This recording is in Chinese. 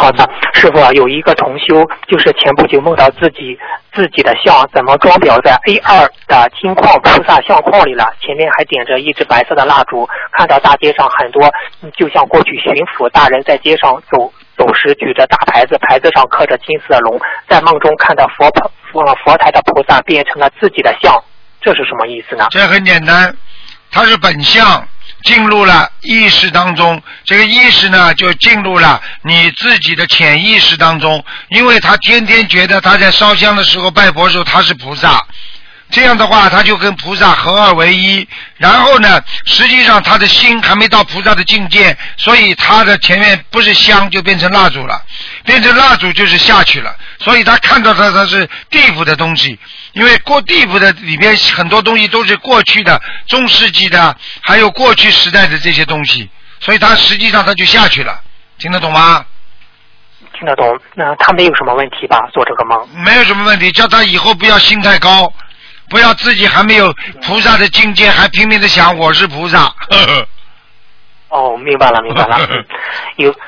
好的，师傅有一个同修，就是前不久梦到自己的像怎么装裱在 A2 的金矿菩萨相框里了，前面还点着一支白色的蜡烛，看到大街上很多就像过去巡抚大人在街上走时举着大牌子，牌子上刻着金色的龙，在梦中看到佛台的菩萨变成了自己的像，这是什么意思呢？ 这很简单，它是本相进入了意识当中，这个意识呢就进入了你自己的潜意识当中，因为他天天觉得他在烧香的时候拜佛的时候他是菩萨，这样的话他就跟菩萨合二为一，然后呢实际上他的心还没到菩萨的境界，所以他的前面不是香就变成蜡烛了，变成蜡烛就是下去了，所以他看到他是地府的东西，因为过地府的里面很多东西都是过去的中世纪的还有过去时代的这些东西，所以他实际上他就下去了，听得懂吗？ 听得懂。那他没有什么问题吧？做这个梦没有什么问题，叫他以后不要心太高，不要自己还没有菩萨的境界还拼命的想我是菩萨。 哦，明白了。有